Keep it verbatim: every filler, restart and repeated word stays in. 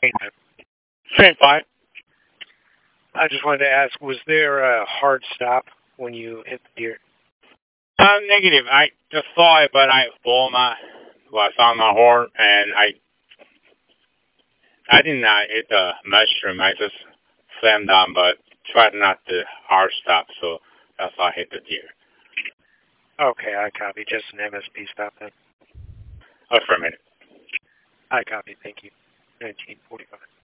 Same fine. I just wanted to ask, was there a hard stop when you hit the deer? Uh, negative. I just saw it, but I saw my, well, I saw my horn, and I, I did not hit the mushroom. I just slammed down, but tried not to hard stop, so that's how I hit the deer. Okay, I copy. Just an M S P stop then. Oh, for a minute. I copy. Thank you. nineteen forty-five.